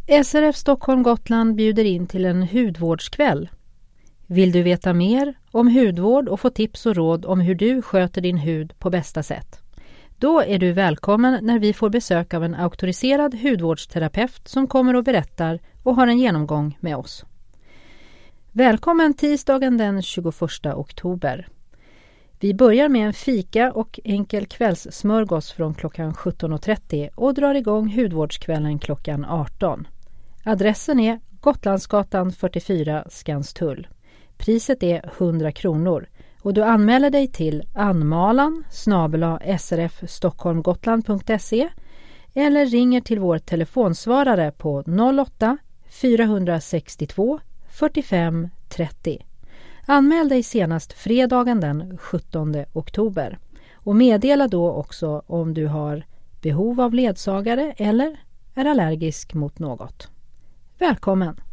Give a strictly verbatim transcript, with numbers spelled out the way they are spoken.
S R F Stockholm Gotland bjuder in till en hudvårdskväll. Vill du veta mer om hudvård och få tips och råd om hur du sköter din hud på bästa sätt? Då är du välkommen när vi får besök av en auktoriserad hudvårdsterapeut som kommer och berättar och har en genomgång med oss. Välkommen tisdagen den tjugoförsta oktober. Vi börjar med en fika och enkel kvällssmörgås från klockan sjutton och trettio och drar igång hudvårdskvällen klockan arton. Adressen är Gotlandsgatan fyrtiofyra, Skanstull. Priset är hundra kronor och du anmäler dig till anmalan snabel-a srfstockholmgotland punkt se eller ringer till vår telefonsvarare på noll åtta fyra sex två fyrtiofem trettio. Anmäl dig senast fredagen den sjuttonde oktober och meddela då också om du har behov av ledsagare eller är allergisk mot något. Välkommen!